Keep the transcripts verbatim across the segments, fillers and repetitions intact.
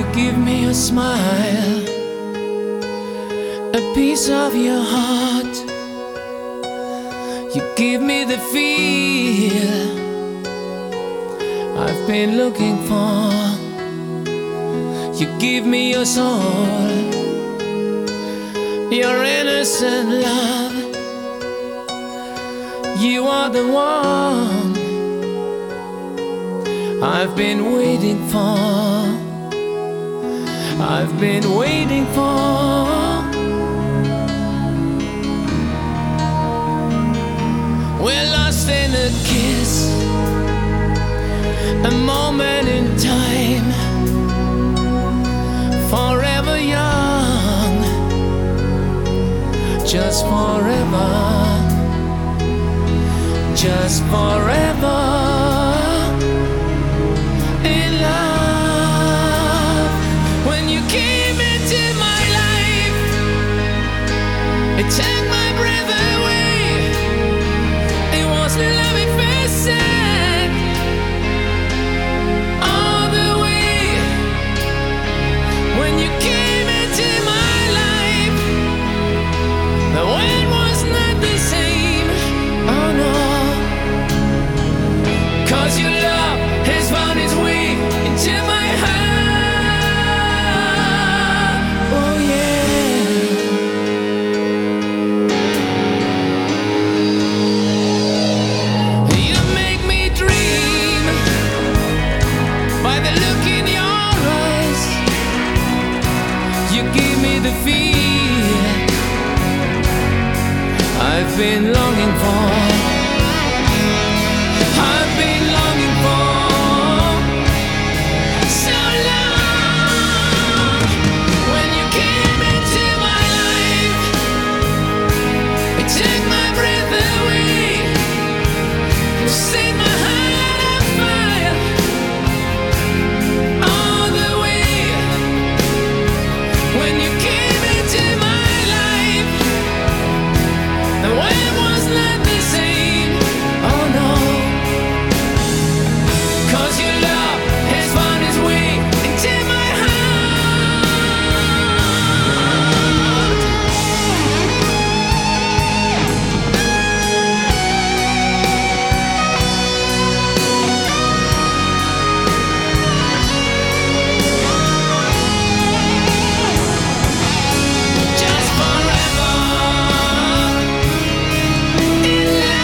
give me a smile, a piece of your heart. You give me the feel I've been looking for. You give me your soul, your innocent love. You are the one I've been waiting for. I've been waiting for. We're lost in a kiss, a moment in time, forever young, just forever, just forever in love. When you came into my life, it took my breath away. It was love at first sight, all the way. When you came into my life, the world was not the same. Oh no, 'cause your love has found its way into my heart. Oh yeah. You make me dream by the look in your eyes. You give me the feel I've been longing for. I've been longing for so long. When you came into my life, it took my breath away. You set my heart on fire all the way. When you came into my life, the world was not the same. Oh no, 'cause your love has found its way into my heart. Just forever in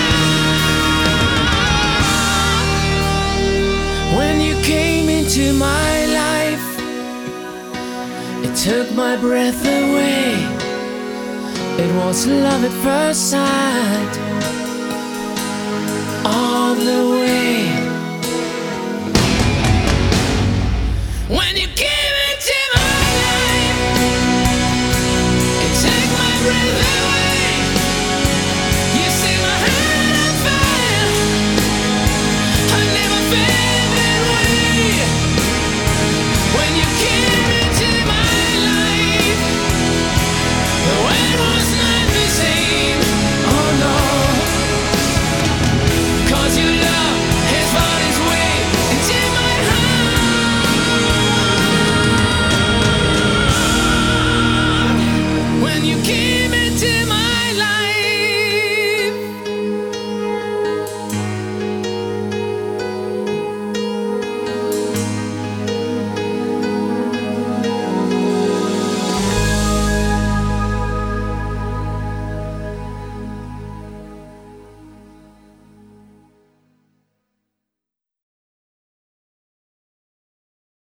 love. When you came into my life, it took my breath away. It was love at first sight, all the way. When you came into my life, it took my breath away. You set my heart on fire. I never felt that way. When you came